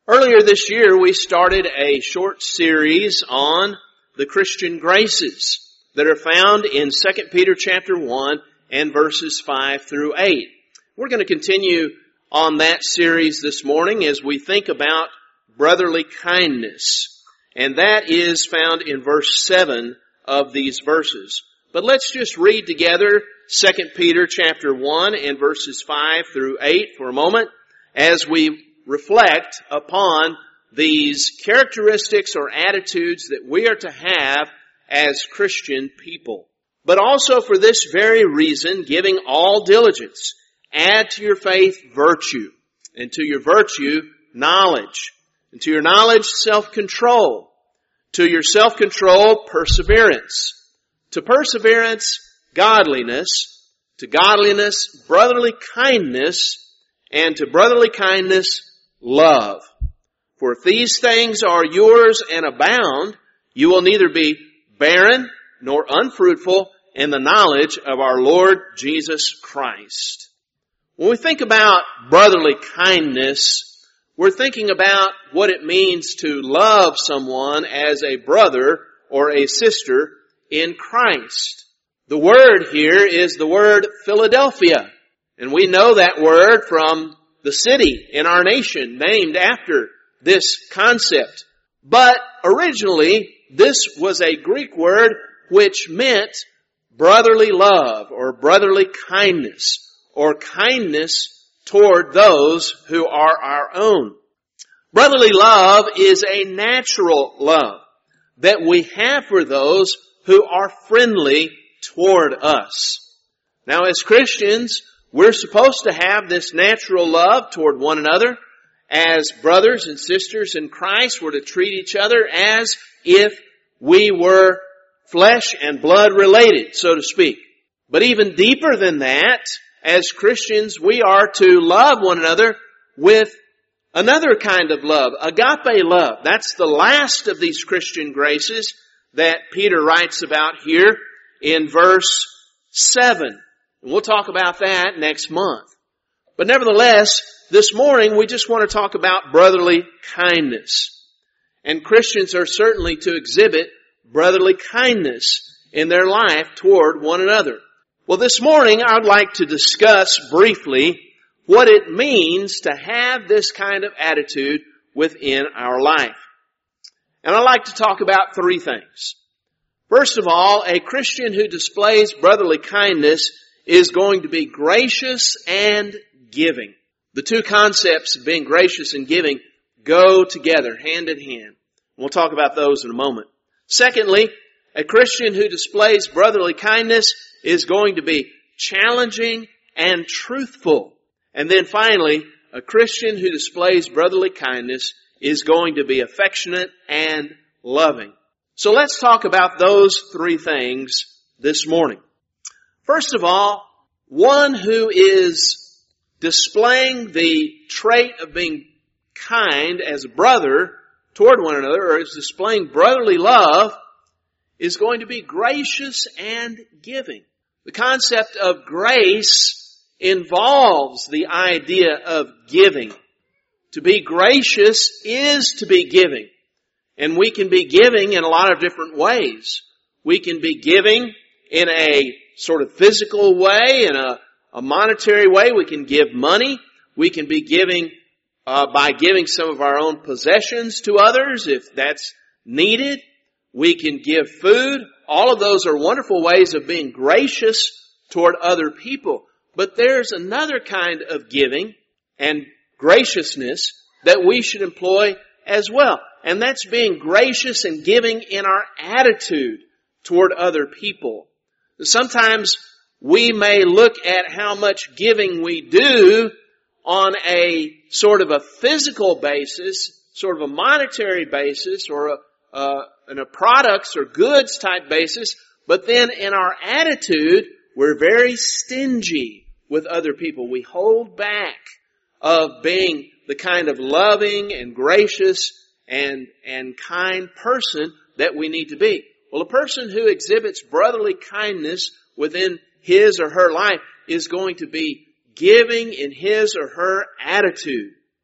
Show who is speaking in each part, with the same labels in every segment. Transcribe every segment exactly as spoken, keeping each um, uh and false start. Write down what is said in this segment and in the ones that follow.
Speaker 1: Earlier this year, we started a short series on the Christian graces that are found in Second Peter chapter one and verses five through eight. We're going to continue on that series this morning as we think about brotherly kindness. And that is found in verse seven of these verses. But let's just read together Second Peter chapter one and verses five through eight for a moment as we reflect upon these characteristics or attitudes that we are to have as Christian people. But also for this very reason, giving all diligence, add to your faith virtue, and to your virtue knowledge, and to your knowledge self-control, to your self-control perseverance, to perseverance godliness, to godliness brotherly kindness, and to brotherly kindness love. For if these things are yours and abound, you will neither be barren nor unfruitful in the knowledge of our Lord Jesus Christ. When we think about brotherly kindness, we're thinking about what it means to love someone as a brother or a sister in Christ. The word here is the word Philadelphia, and we know that word from the city in our nation named after this concept. But originally, this was a Greek word which meant brotherly love or brotherly kindness or kindness toward those who are our own. Brotherly love is a natural love that we have for those who are friendly toward us. Now, as Christians, we're supposed to have this natural love toward one another. As brothers and sisters in Christ, we're to treat each other as if we were flesh and blood related, so to speak. But even deeper than that, as Christians, we are to love one another with another kind of love, agape love. That's the last of these Christian graces that Peter writes about here in verse seven. And we'll talk about that next month. But nevertheless, this morning we just want to talk about brotherly kindness. And Christians are certainly to exhibit brotherly kindness in their life toward one another. Well, this morning I'd like to discuss briefly what it means to have this kind of attitude within our life. And I'd like to talk about three things. First of all, a Christian who displays brotherly kindness is going to be gracious and giving. The two concepts of being gracious and giving go together, hand in hand. We'll talk about those in a moment. Secondly, a Christian who displays brotherly kindness is going to be challenging and truthful. And then finally, a Christian who displays brotherly kindness is going to be affectionate and loving. So let's talk about those three things this morning. First of all, one who is displaying the trait of being kind as a brother toward one another, or is displaying brotherly love, is going to be gracious and giving. The concept of grace involves the idea of giving. To be gracious is to be giving. And we can be giving in a lot of different ways. We can be giving in a sort of physical way, in a, a monetary way. We can give money. We can be giving uh, by giving some of our own possessions to others if that's needed. We can give food. All of those are wonderful ways of being gracious toward other people. But there's another kind of giving and graciousness that we should employ as well. And that's being gracious and giving in our attitude toward other people. Sometimes we may look at how much giving we do on a sort of a physical basis, sort of a monetary basis, or a, uh, in a products or goods type basis, but then in our attitude, we're very stingy with other people. We hold back of being the kind of loving and gracious and, and kind person that we need to be. Well, a person who exhibits brotherly kindness within his or her life is going to be giving in his or her attitude.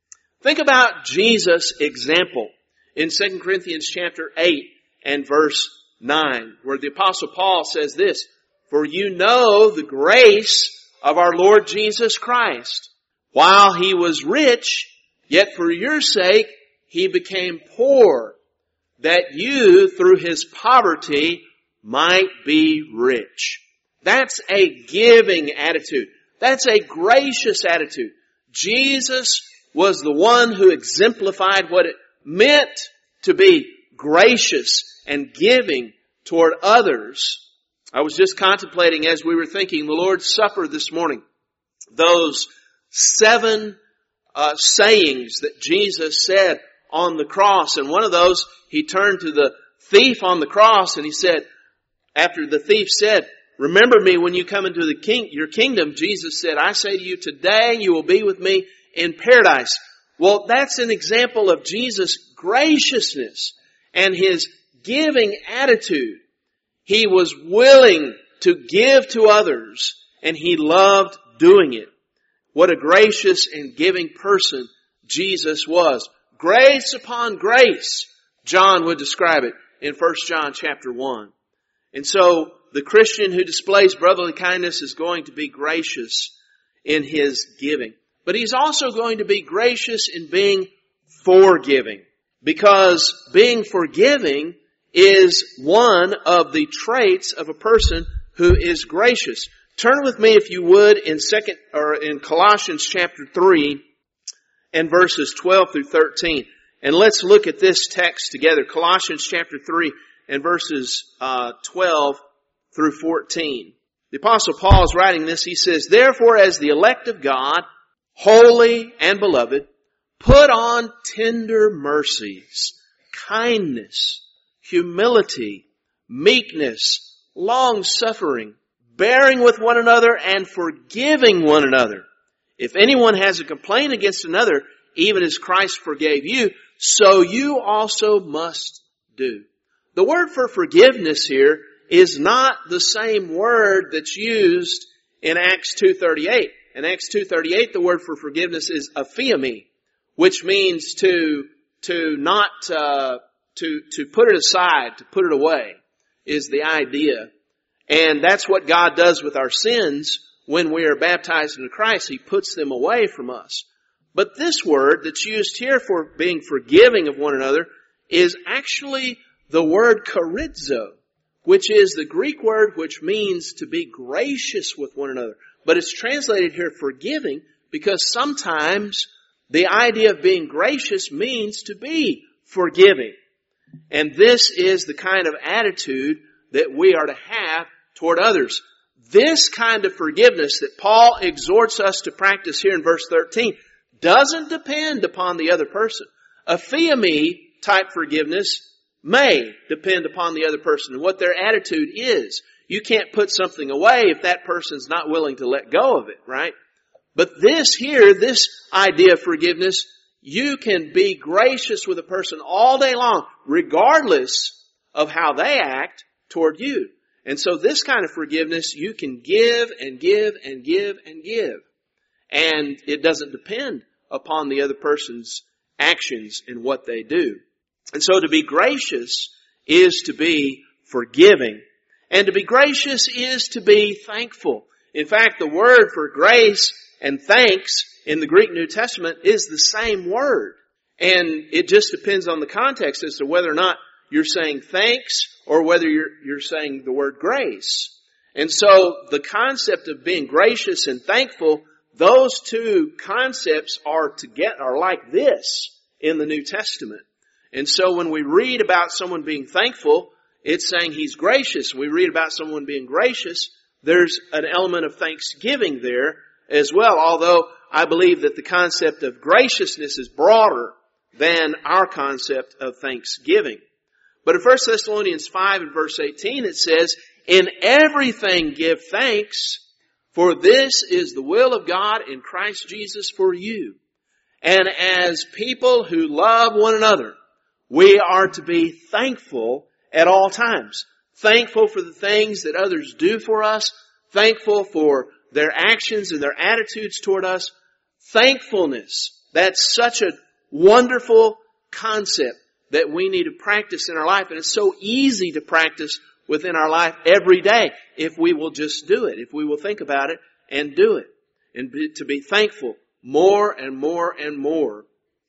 Speaker 1: Think about Jesus' example in Second Corinthians chapter eight and verse nine, where the Apostle Paul says this, "For you know the grace of our Lord Jesus Christ. While he was rich, yet for your sake he became poor, that you through his poverty might be rich." That's a giving attitude. That's a gracious attitude. Jesus was the one who exemplified what it meant to be gracious and giving toward others. I was just contemplating as we were thinking the Lord's Supper this morning, those seven uh, sayings that Jesus said on the cross. And one of those, he turned to the thief on the cross and he said, after the thief said, "Remember me when you come into the king, your kingdom," Jesus said, "I say to you, today you will be with me in paradise." Well, that's an example of Jesus' graciousness and his giving attitude. He was willing to give to others, and he loved doing it. What a gracious and giving person Jesus was. Grace upon grace, John would describe it in First John chapter one. And so, the Christian who displays brotherly kindness is going to be gracious in his giving. But he's also going to be gracious in being forgiving. Because being forgiving is one of the traits of a person who is gracious. Turn with me, if you would, in second or in Colossians chapter three and verses twelve through thirteen. And let's look at this text together. Colossians chapter three and verses uh, twelve through fourteen. The Apostle Paul is writing this. He says, "Therefore, as the elect of God, holy and beloved, put on tender mercies, kindness, humility, meekness, long-suffering, bearing with one another and forgiving one another. If anyone has a complaint against another, even as Christ forgave you, so you also must do." The word for forgiveness here is not the same word that's used in Acts two thirty-eight. In Acts two thirty-eight, the word for forgiveness is aphiemi, which means to to not uh, to to put it aside, to put it away, is the idea. And that's what God does with our sins when we are baptized into Christ. He puts them away from us. But this word that's used here for being forgiving of one another is actually the word charizo, which is the Greek word which means to be gracious with one another. But it's translated here forgiving because sometimes the idea of being gracious means to be forgiving. And this is the kind of attitude that we are to have toward others. This kind of forgiveness that Paul exhorts us to practice here in verse thirteen doesn't depend upon the other person. Aphiemi type forgiveness may depend upon the other person and what their attitude is. You can't put something away if that person's not willing to let go of it, right? But this here, this idea of forgiveness, you can be gracious with a person all day long, regardless of how they act toward you. And so this kind of forgiveness, you can give and give and give and give. And it doesn't depend upon the other person's actions and what they do. And so to be gracious is to be forgiving. And to be gracious is to be thankful. In fact, the word for grace and thanks in the Greek New Testament is the same word. And it just depends on the context as to whether or not you're saying thanks or whether you're, you're saying the word grace. And so the concept of being gracious and thankful, those two concepts are to get, are like this in the New Testament. And so when we read about someone being thankful, it's saying he's gracious. We read about someone being gracious, there's an element of thanksgiving there as well, although I believe that the concept of graciousness is broader than our concept of thanksgiving. But in First Thessalonians five and verse eighteen it says, "In everything give thanks, for this is the will of God in Christ Jesus for you." And as people who love one another, we are to be thankful at all times. Thankful for the things that others do for us. Thankful for their actions and their attitudes toward us. Thankfulness. That's such a wonderful concept that we need to practice in our life. And it's so easy to practice within our life every day if we will just do it, if we will think about it and do it. And be, to be thankful more and more and more.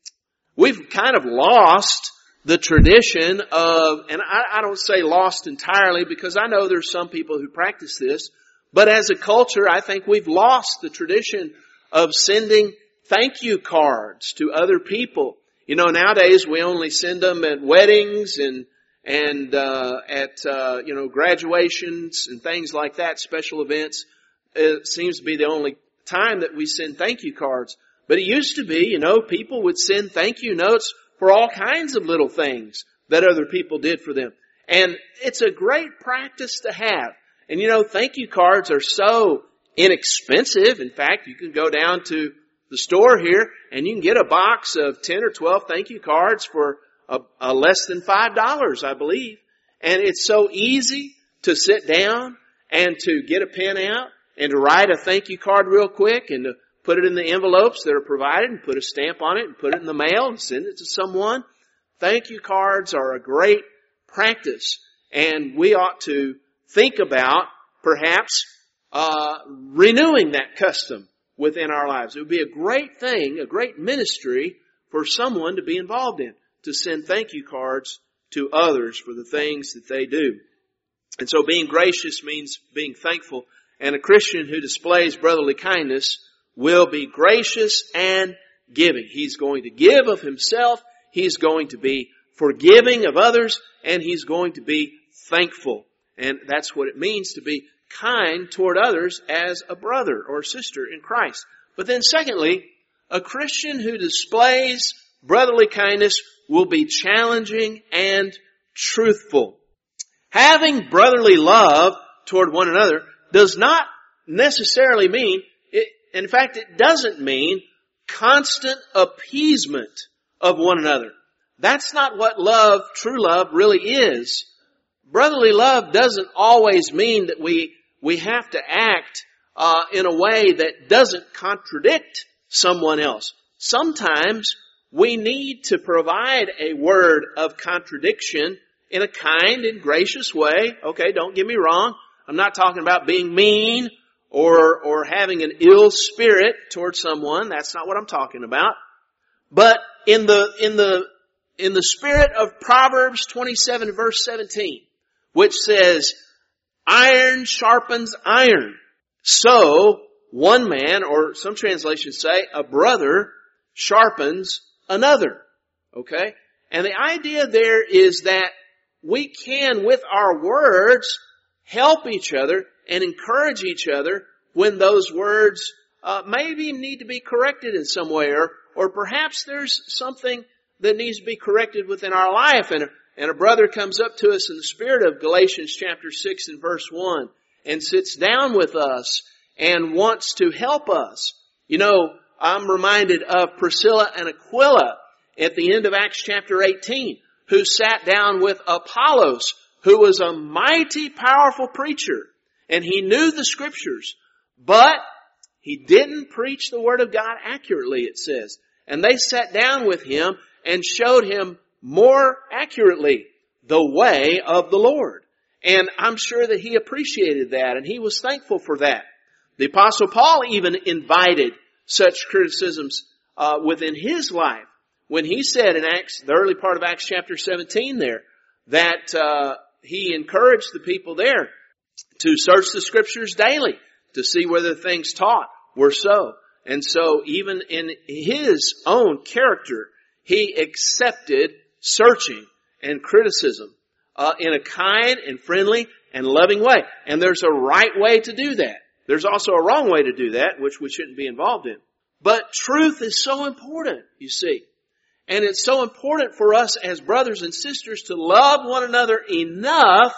Speaker 1: We've kind of lost the tradition of, and I, I don't say lost entirely because I know there's some people who practice this, but as a culture, I think we've lost the tradition of sending thank you cards to other people. You know, nowadays we only send them at weddings and and uh at uh you know graduations and things like that, special events. It seems to be the only time that we send thank you cards. But it used to be, you know, people would send thank you notes for all kinds of little things that other people did for them. And it's a great practice to have. And you know, thank you cards are so inexpensive. In fact, you can go down to the store here and you can get a box of ten or twelve thank you cards for a, a less than five dollars, I believe. And it's so easy to sit down and to get a pen out and to write a thank you card real quick and to put it in the envelopes that are provided and put a stamp on it and put it in the mail and send it to someone. Thank you cards are a great practice, and we ought to think about perhaps uh renewing that custom within our lives. It would be a great thing, a great ministry for someone to be involved in, to send thank you cards to others for the things that they do. And so being gracious means being thankful, and a Christian who displays brotherly kindness will be gracious and giving. He's going to give of himself, he's going to be forgiving of others, and he's going to be thankful. And that's what it means to be kind toward others as a brother or sister in Christ. But then secondly, a Christian who displays brotherly kindness will be challenging and truthful. Having brotherly love toward one another does not necessarily mean, it, in fact, it doesn't mean constant appeasement of one another. That's not what love, true love, really is. Brotherly love doesn't always mean that we we have to act uh, in a way that doesn't contradict someone else. Sometimes we need to provide a word of contradiction in a kind and gracious way. Okay, don't get me wrong. I'm not talking about being mean or or having an ill spirit towards someone. That's not what I'm talking about. But in the in the in the spirit of Proverbs twenty-seven verse seventeen, which says, iron sharpens iron, so one man, or some translations say, a brother sharpens another. Okay? And the idea there is that we can, with our words, help each other and encourage each other when those words uh, maybe need to be corrected in some way, or, or perhaps there's something that needs to be corrected within our life. And, and a brother comes up to us in the spirit of Galatians chapter six and verse one and sits down with us and wants to help us. You know, I'm reminded of Priscilla and Aquila at the end of Acts chapter eighteen, who sat down with Apollos, who was a mighty, powerful preacher, and he knew the Scriptures, but he didn't preach the Word of God accurately, it says. And they sat down with him and showed him more accurately the way of the Lord. And I'm sure that he appreciated that, and he was thankful for that. The Apostle Paul even invited such criticisms uh, within his life when he said in Acts, the early part of Acts chapter seventeen there, that uh, he encouraged the people there to search the Scriptures daily to see whether things taught were so. And so even in his own character, he accepted searching and criticism uh, in a kind and friendly and loving way. And there's a right way to do that. There's also a wrong way to do that, which we shouldn't be involved in. But truth is so important, you see. And it's so important for us as brothers and sisters to love one another enough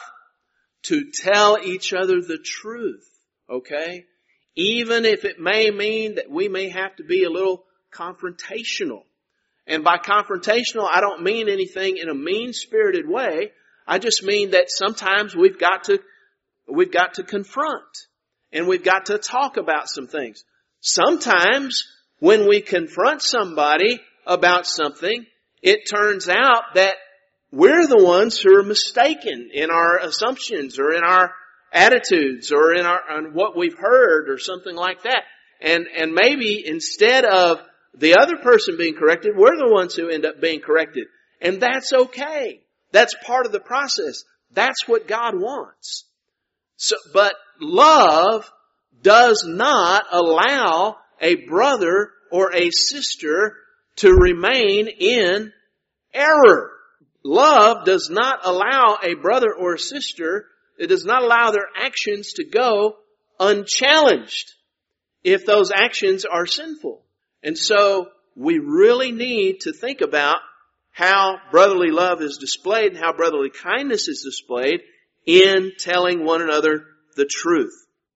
Speaker 1: to tell each other the truth. Okay? Even if it may mean that we may have to be a little confrontational. And by confrontational, I don't mean anything in a mean-spirited way. I just mean that sometimes we've got to, we've got to confront. And we've got to talk about some things. Sometimes when we confront somebody about something, it turns out that we're the ones who are mistaken in our assumptions or in our attitudes or in our, on what we've heard or something like that. And, and maybe instead of the other person being corrected, we're the ones who end up being corrected. And that's okay. That's part of the process. That's what God wants. So, but love does not allow a brother or a sister to remain in error. Love does not allow a brother or a sister, it does not allow their actions to go unchallenged if those actions are sinful. And so we really need to think about how brotherly love is displayed and how brotherly kindness is displayed in telling one another the truth.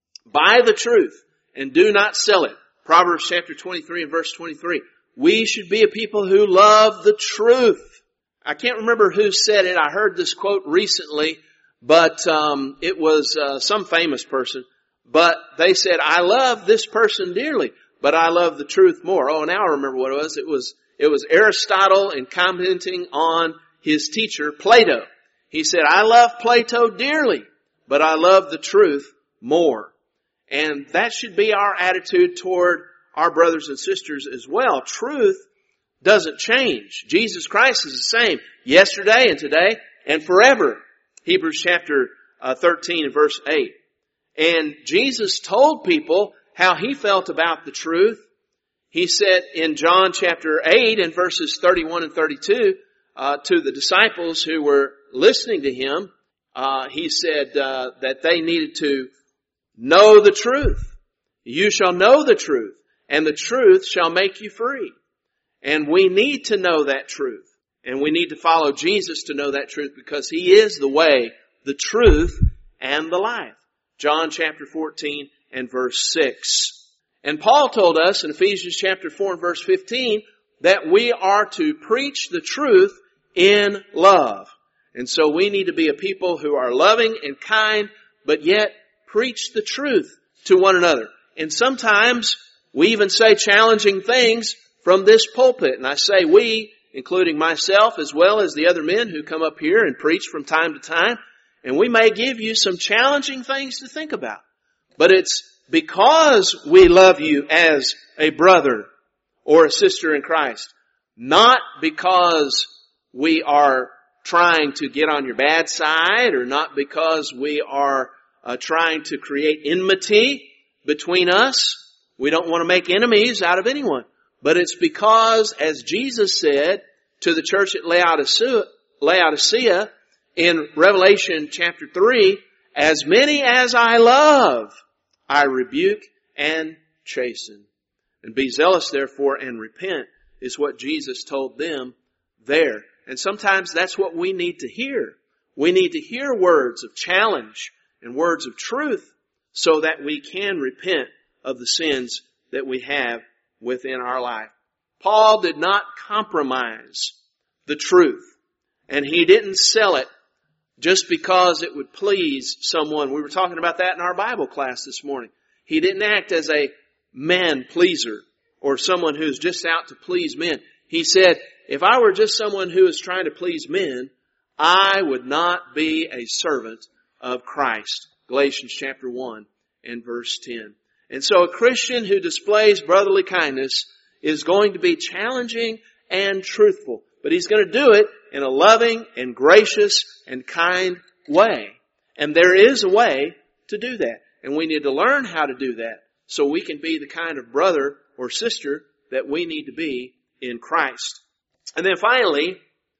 Speaker 1: Buy the truth and do not sell it. Proverbs chapter twenty-three and verse twenty-three. We should be a people who love the truth. I can't remember who said it. I heard this quote recently, but um, it was uh, some famous person. But they said, I love this person dearly, but I love the truth more. Oh, now I remember what it was. It was it was Aristotle in commenting on his teacher, Plato. He said, I love Plato dearly, but I love the truth more. And that should be our attitude toward our brothers and sisters as well. Truth doesn't change. Jesus Christ is the same yesterday and today and forever. Hebrews chapter uh, thirteen and verse eight. And Jesus told people how He felt about the truth. He said in John chapter eight and verses thirty-one and thirty-two uh, to the disciples who were listening to Him, uh, He said uh, that they needed to know the truth. You shall know the truth, and the truth shall make you free. And we need to know that truth. And we need to follow Jesus to know that truth because He is the way, the truth, and the life. John chapter fourteen and verse six. And Paul told us in Ephesians chapter four and verse fifteen that we are to preach the truth in love. And so we need to be a people who are loving and kind, but yet preach the truth to one another. And sometimes we even say challenging things from this pulpit. And I say we, including myself as well as the other men who come up here and preach from time to time. And we may give you some challenging things to think about. But it's because we love you as a brother or a sister in Christ. Not because we are trying to get on your bad side or not because we are uh, trying to create enmity between us. We don't want to make enemies out of anyone. But it's because, as Jesus said to the church at Laodicea, Laodicea in Revelation chapter three, as many as I love, I rebuke and chasten. And be zealous therefore and repent is what Jesus told them there. And sometimes that's what we need to hear. We need to hear words of challenge and words of truth so that we can repent of the sins that we have within our life. Paul did not compromise the truth, and he didn't sell it just because it would please someone. We were talking about that in our Bible class this morning. He didn't act as a man pleaser or someone who's just out to please men. He said, if I were just someone who is trying to please men, I would not be a servant of Christ. Galatians chapter one and verse ten. And so a Christian who displays brotherly kindness is going to be challenging and truthful. But he's going to do it in a loving and gracious and kind way. And there is a way to do that. And we need to learn how to do that so we can be the kind of brother or sister that we need to be in Christ. And then finally,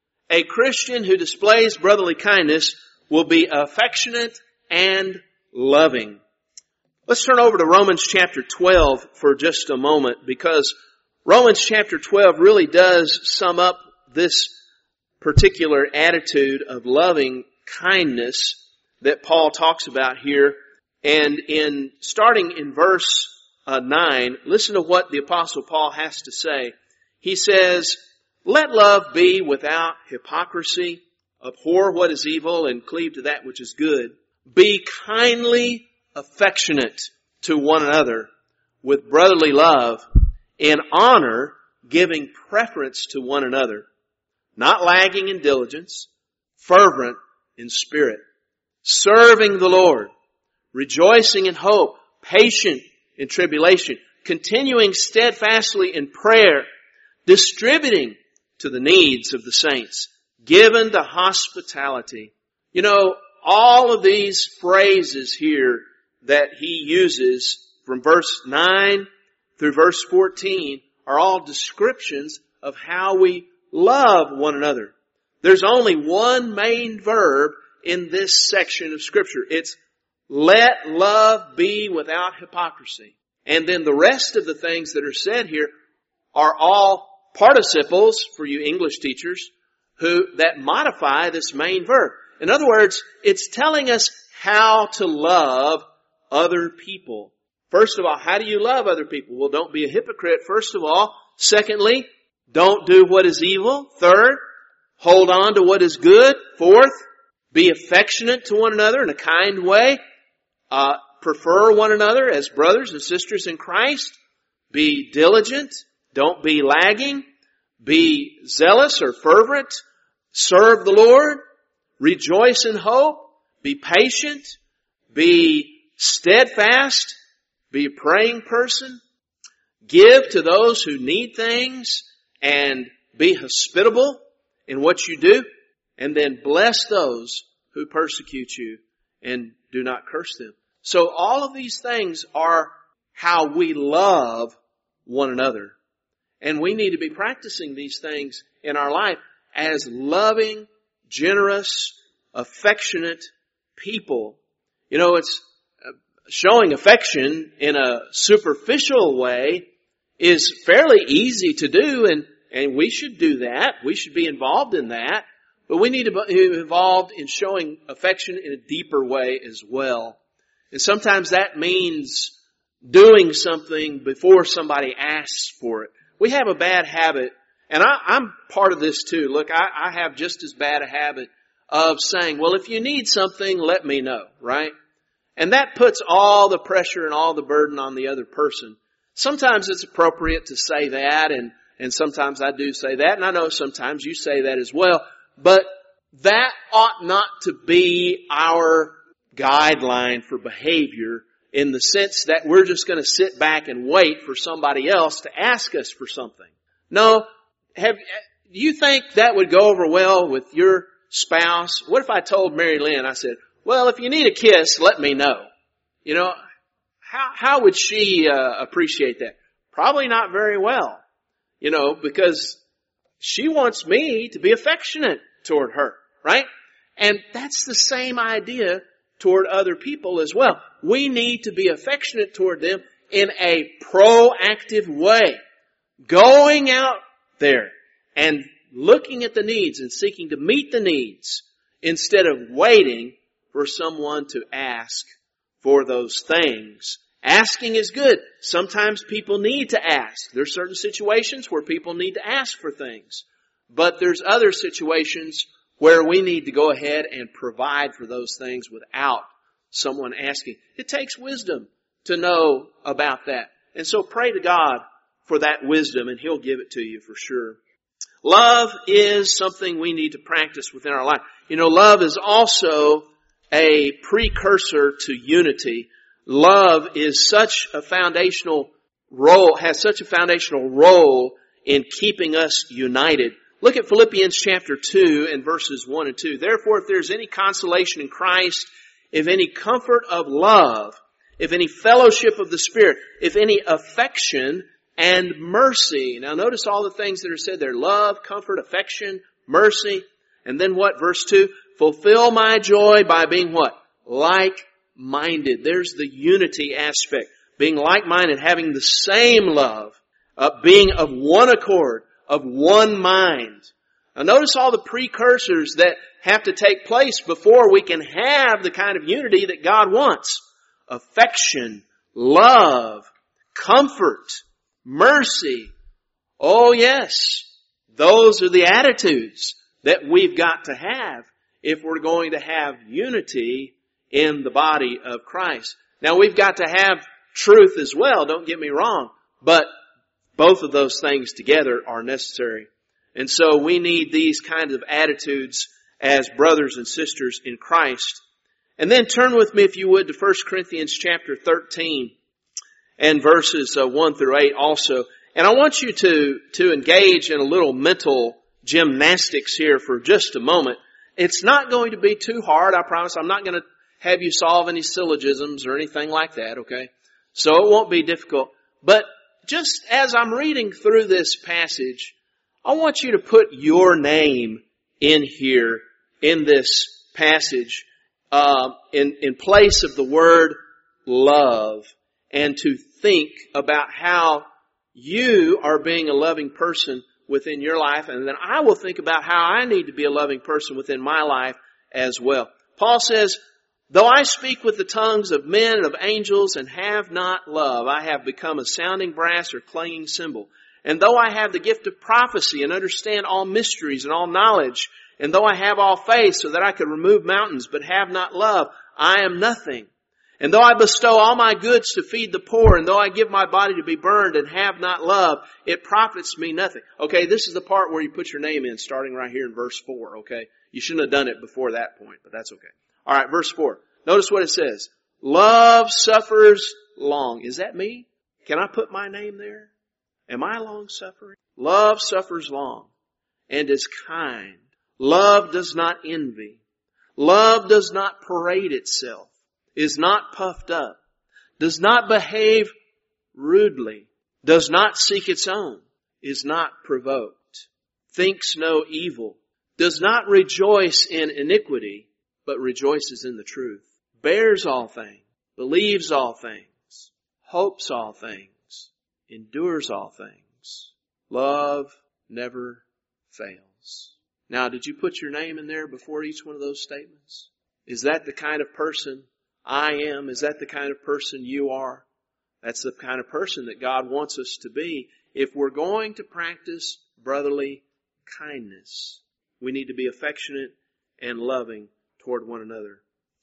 Speaker 1: a Christian who displays brotherly kindness will be affectionate and loving. Let's turn over to Romans chapter twelve for just a moment, because Romans chapter twelve really does sum up this particular attitude of loving kindness that Paul talks about here. And in starting in verse uh, nine, listen to what the Apostle Paul has to say. He says, let love be without hypocrisy, abhor what is evil and cleave to that which is good. Be kindly affectionate to one another with brotherly love, in honor giving preference to one another, not lagging in diligence, fervent in spirit, serving the Lord, rejoicing in hope, patient in tribulation, continuing steadfastly in prayer, distributing to the needs of the saints, given to hospitality. You know, all of these phrases here that he uses from verse nine through verse fourteen are all descriptions of how we love one another. There's only one main verb in this section of Scripture. It's let love be without hypocrisy. And then the rest of the things that are said here are all participles for you English teachers who that modify this main verb. In other words, it's telling us how to love other people. First of all, how do you love other people? Well, don't be a hypocrite, first of all. Secondly, don't do what is evil. Third, hold on to what is good. Fourth, be affectionate to one another in a kind way. Uh, prefer one another as brothers and sisters in Christ. Be diligent. Don't be lagging. Be zealous or fervent. Serve the Lord. Rejoice in hope. Be patient. Be steadfast. Be a praying person. Give to those who need things. And be hospitable in what you do. And then bless those who persecute you and do not curse them. So all of these things are how we love one another. And we need to be practicing these things in our life as loving, generous, affectionate people. You know, it's showing affection in a superficial way is fairly easy to do, and, and we should do that. We should be involved in that. But we need to be involved in showing affection in a deeper way as well. And sometimes that means doing something before somebody asks for it. We have a bad habit, and I, I'm part of this too. Look, I, I have just as bad a habit of saying, well, if you need something, let me know, right? And that puts all the pressure and all the burden on the other person. Sometimes it's appropriate to say that, and, and sometimes I do say that, and I know sometimes you say that as well. But that ought not to be our guideline for behavior in the sense that we're just going to sit back and wait for somebody else to ask us for something. No, have, do you think that would go over well with your spouse? What if I told Mary Lynn, I said, well, if you need a kiss, let me know. You know, how, how would she uh, appreciate that? Probably not very well, you know, because she wants me to be affectionate toward her, right? And that's the same idea toward other people as well. We need to be affectionate toward them in a proactive way. Going out there and looking at the needs and seeking to meet the needs instead of waiting for someone to ask for those things. Asking is good. Sometimes people need to ask. There are certain situations where people need to ask for things. But there's other situations where we need to go ahead and provide for those things without someone asking. It takes wisdom to know about that. And so pray to God for that wisdom, and He'll give it to you for sure. Love is something we need to practice within our life. You know, love is also a precursor to unity. Love is such a foundational role, has such a foundational role in keeping us united. Look at Philippians chapter two and verses one and two. Therefore, if there's any consolation in Christ, if any comfort of love, if any fellowship of the Spirit, if any affection and mercy. Now notice all the things that are said there. Love, comfort, affection, mercy. And then what? Verse two. Fulfill my joy by being what? Like-minded. There's the unity aspect. Being like-minded, having the same love, uh, being of one accord, of one mind. Now notice all the precursors that have to take place before we can have the kind of unity that God wants. Affection, love, comfort, mercy. Oh yes, those are the attitudes that we've got to have if we're going to have unity in the body of Christ. Now we've got to have truth as well, don't get me wrong, but both of those things together are necessary. And so we need these kinds of attitudes as brothers and sisters in Christ. And then turn with me, if you would, to First Corinthians chapter thirteen and verses uh, one through eight also. And I want you to, to engage in a little mental gymnastics here for just a moment. It's not going to be too hard, I promise. I'm not going to have you solve any syllogisms or anything like that, okay? So it won't be difficult. But just as I'm reading through this passage, I want you to put your name in here, in this passage, uh, in, in place of the word love, and to think about how you are being a loving person within your life, and then I will think about how I need to be a loving person within my life as well. Paul says, though I speak with the tongues of men and of angels and have not love, I have become a sounding brass or clanging cymbal. And though I have the gift of prophecy and understand all mysteries and all knowledge, and though I have all faith so that I could remove mountains but have not love, I am nothing. And though I bestow all my goods to feed the poor, and though I give my body to be burned and have not love, it profits me nothing. Okay, this is the part where you put your name in, starting right here in verse four, okay? You shouldn't have done it before that point, but that's okay. All right, verse four. Notice what it says. Love suffers long. Is that me? Can I put my name there? Am I long suffering? Love suffers long and is kind. Love does not envy. Love does not parade itself, is not puffed up, does not behave rudely, does not seek its own, is not provoked, thinks no evil, does not rejoice in iniquity, but rejoices in the truth, bears all things, believes all things, hopes all things, endures all things. Love never fails. Now, did you put your name in there before each one of those statements? Is that the kind of person I am? Is that the kind of person you are? That's the kind of person that God wants us to be. If we're going to practice brotherly kindness, we need to be affectionate and loving toward one another.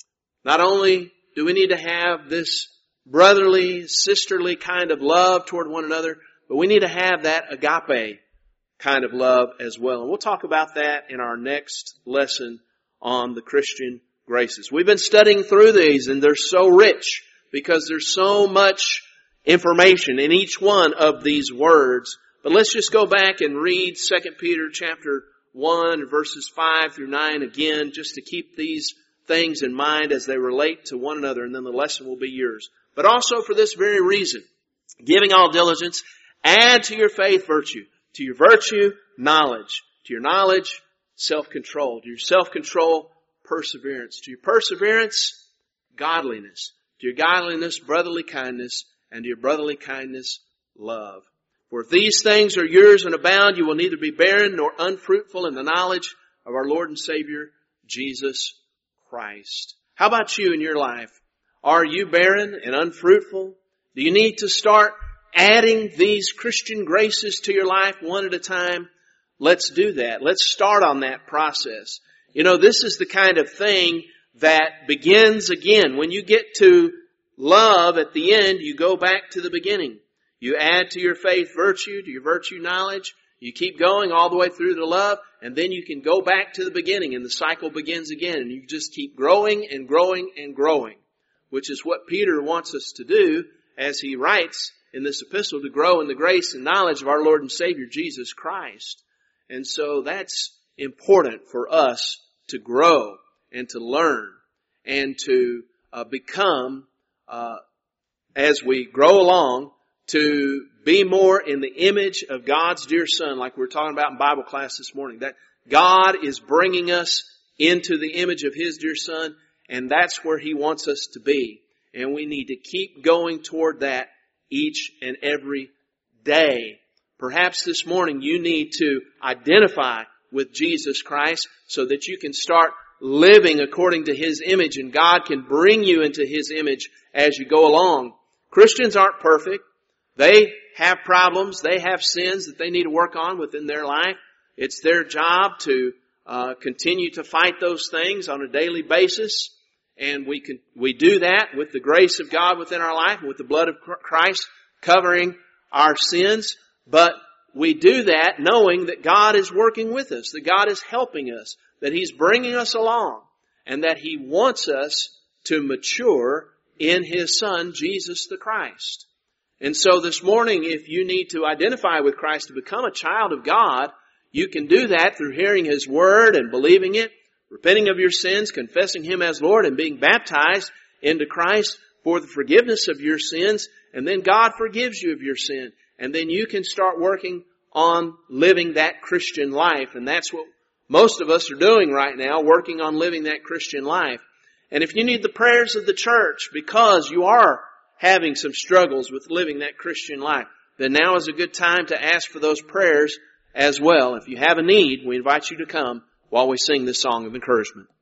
Speaker 1: Not only do we need to have this brotherly, sisterly kind of love toward one another, but we need to have that agape kind of love as well. And we'll talk about that in our next lesson on the Christian graces. We've been studying through these, and they're so rich because there's so much information in each one of these words. But let's just go back and read Second Peter chapter one, verses five through nine again, just to keep these things in mind as they relate to one another, and then the lesson will be yours. But also for this very reason, giving all diligence, add to your faith virtue, to your virtue, knowledge, to your knowledge, self-control, to your self-control, perseverance, to your perseverance, godliness, to your godliness, brotherly kindness, and to your brotherly kindness, love. For if these things are yours and abound, you will neither be barren nor unfruitful in the knowledge of our Lord and Savior, Jesus Christ. How about you in your life? Are you barren and unfruitful? Do you need to start adding these Christian graces to your life one at a time? Let's do that. Let's start on that process. You know, this is the kind of thing that begins again. When you get to love at the end, you go back to the beginning. You add to your faith virtue, to your virtue knowledge. You keep going all the way through to love, and then you can go back to the beginning, and the cycle begins again. And you just keep growing and growing and growing, which is what Peter wants us to do as he writes in this epistle, to grow in the grace and knowledge of our Lord and Savior, Jesus Christ. And so that's important for us to grow and to learn and to uh, become, uh, as we grow along, to be more in the image of God's dear Son, like we were talking about in Bible class this morning. That God is bringing us into the image of His dear Son, and that's where He wants us to be. And we need to keep going toward that each and every day. Perhaps this morning you need to identify with Jesus Christ so that you can start living according to His image, and God can bring you into His image as you go along. Christians aren't perfect. They have problems. They have sins that they need to work on within their life. It's their job to uh, continue to fight those things on a daily basis. And we can, we do that with the grace of God within our life and with the blood of Christ covering our sins. But we do that knowing that God is working with us, that God is helping us, that He's bringing us along, and that He wants us to mature in His Son, Jesus the Christ. And so this morning, if you need to identify with Christ to become a child of God, you can do that through hearing His Word and believing it, repenting of your sins, confessing Him as Lord, and being baptized into Christ for the forgiveness of your sins. And then God forgives you of your sin. And then you can start working on living that Christian life. And that's what most of us are doing right now, working on living that Christian life. And if you need the prayers of the church because you are having some struggles with living that Christian life, then now is a good time to ask for those prayers as well. If you have a need, we invite you to come while we sing this song of encouragement.